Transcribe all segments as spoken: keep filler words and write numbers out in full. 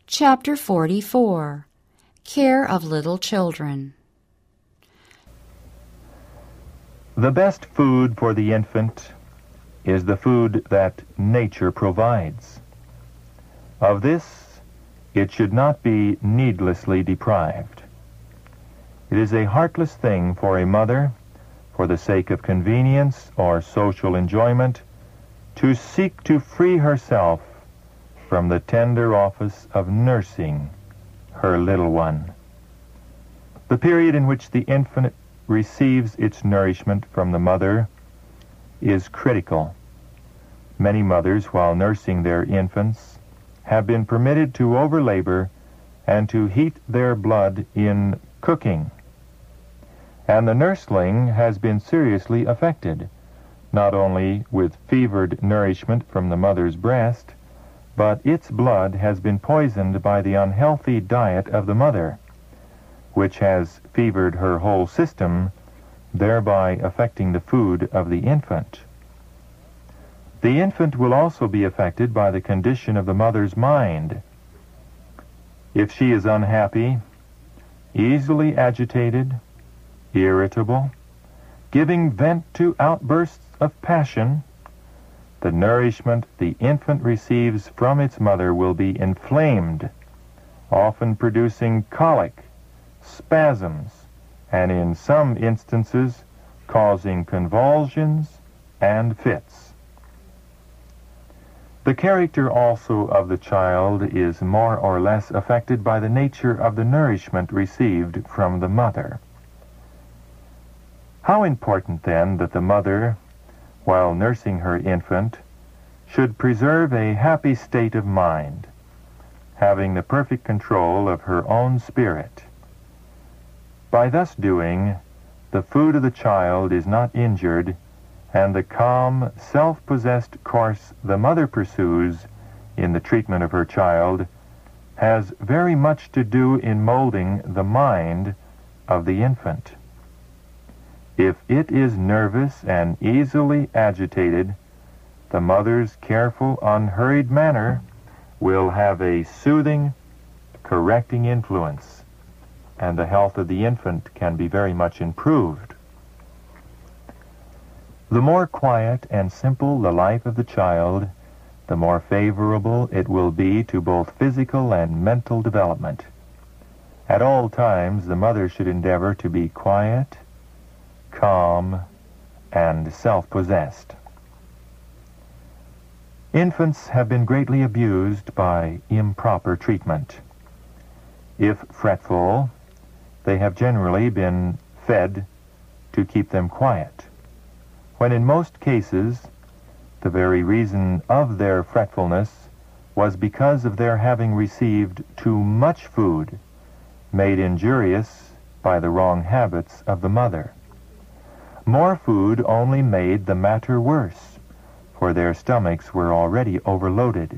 Chapter forty-four. Care of Little Children. The best food for the infant is the food that nature provides. Of this, it should not be needlessly deprived. It is a heartless thing for a mother, for the sake of convenience or social enjoyment, to seek to free herself from the tender office of nursing her little one. The period in which the infant receives its nourishment from the mother is critical. Many mothers, while nursing their infants, have been permitted to overlabor and to heat their blood in cooking. And the nursling has been seriously affected, not only with fevered nourishment from the mother's breast, but its blood has been poisoned by the unhealthy diet of the mother, which has fevered her whole system, thereby affecting the food of the infant. The infant will also be affected by the condition of the mother's mind. If she is unhappy, easily agitated, irritable, giving vent to outbursts of passion, the nourishment the infant receives from its mother will be inflamed, often producing colic, spasms, and in some instances causing convulsions and fits. The character also of the child is more or less affected by the nature of the nourishment received from the mother. How important, then, that the mother, while nursing her infant, should preserve a happy state of mind, having the perfect control of her own spirit. By thus doing, the food of the child is not injured, and the calm, self-possessed course the mother pursues in the treatment of her child has very much to do in molding the mind of the infant. If it is nervous and easily agitated, the mother's careful, unhurried manner will have a soothing, correcting influence, and the health of the infant can be very much improved. The more quiet and simple the life of the child, the more favorable it will be to both physical and mental development. At all times, the mother should endeavor to be quiet, calm, and self-possessed. Infants have been greatly abused by improper treatment. If fretful, they have generally been fed to keep them quiet, when in most cases the very reason of their fretfulness was because of their having received too much food, made injurious by the wrong habits of the mother. More food only made the matter worse, for their stomachs were already overloaded.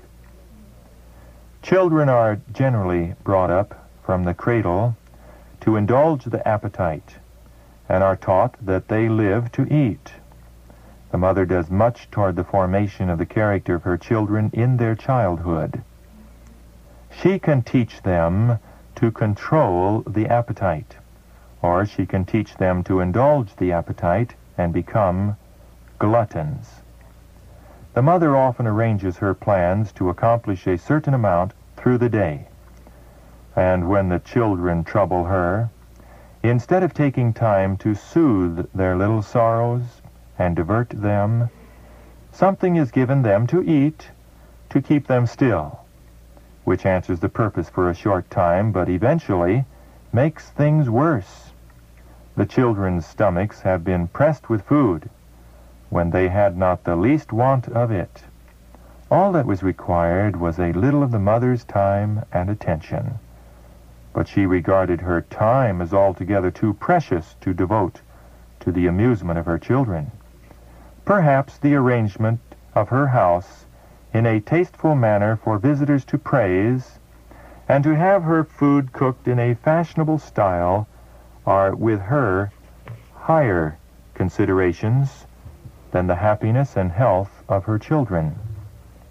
Children are generally brought up from the cradle to indulge the appetite, and are taught that they live to eat. The mother does much toward the formation of the character of her children in their childhood. She can teach them to control the appetite, or she can teach them to indulge the appetite and become gluttons. The mother often arranges her plans to accomplish a certain amount through the day, and when the children trouble her, instead of taking time to soothe their little sorrows and divert them, something is given them to eat to keep them still, which answers the purpose for a short time, but eventually makes things worse. The children's stomachs have been pressed with food when they had not the least want of it. All that was required was a little of the mother's time and attention, but she regarded her time as altogether too precious to devote to the amusement of her children. Perhaps the arrangement of her house in a tasteful manner for visitors to praise, and to have her food cooked in a fashionable style, are with her higher considerations than the happiness and health of her children.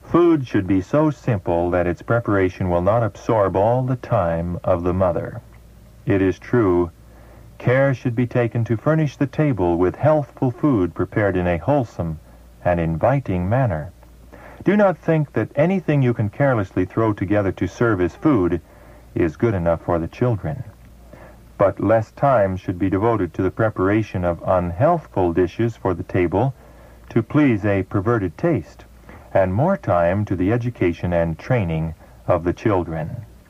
Food should be so simple that its preparation will not absorb all the time of the mother. It is true, care should be taken to furnish the table with healthful food prepared in a wholesome and inviting manner. Do not think that anything you can carelessly throw together to serve as food is good enough for the children. But less time should be devoted to the preparation of unhealthful dishes for the table to please a perverted taste, and more time to the education and training of the children.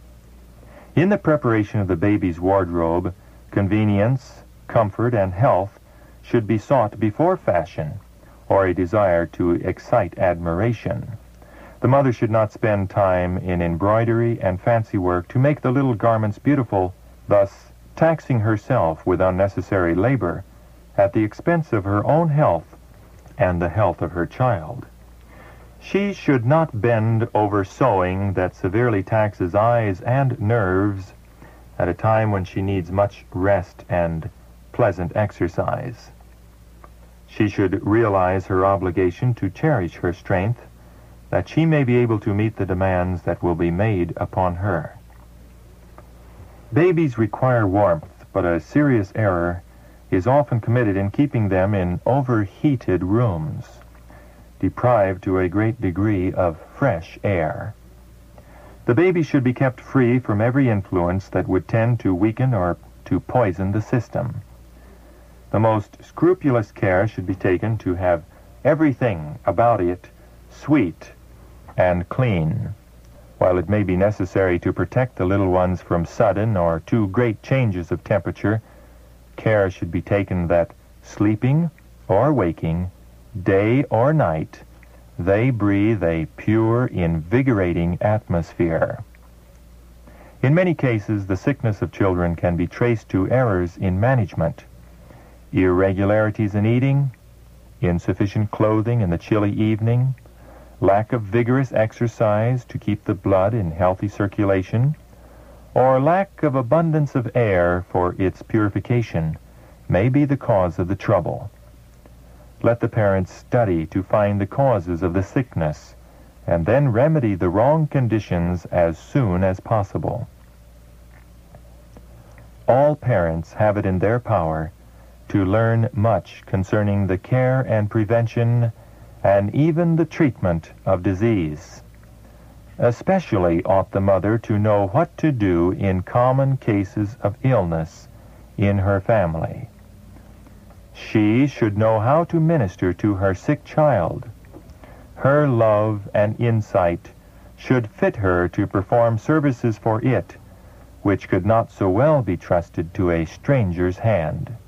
In the preparation of the baby's wardrobe, convenience, comfort, and health should be sought before fashion or a desire to excite admiration. The mother should not spend time in embroidery and fancy work to make the little garments beautiful, thus taxing herself with unnecessary labor at the expense of her own health and the health of her child. She should not bend over sewing that severely taxes eyes and nerves at a time when she needs much rest and pleasant exercise. She should realize her obligation to cherish her strength, that she may be able to meet the demands that will be made upon her. Babies require warmth, but a serious error is often committed in keeping them in overheated rooms, deprived to a great degree of fresh air. The baby should be kept free from every influence that would tend to weaken or to poison the system. The most scrupulous care should be taken to have everything about it sweet and clean. While it may be necessary to protect the little ones from sudden or too great changes of temperature, care should be taken that, sleeping or waking, day or night, they breathe a pure, invigorating atmosphere. In many cases, the sickness of children can be traced to errors in management, irregularities in eating, insufficient clothing in the chilly evening, lack of vigorous exercise to keep the blood in healthy circulation, or lack of abundance of air for its purification may be the cause of the trouble. Let the parents study to find the causes of the sickness and then remedy the wrong conditions as soon as possible. All parents have it in their power to learn much concerning the care and prevention and even the treatment of disease. Especially ought the mother to know what to do in common cases of illness in her family. She should know how to minister to her sick child. Her love and insight should fit her to perform services for it, which could not so well be trusted to a stranger's hand.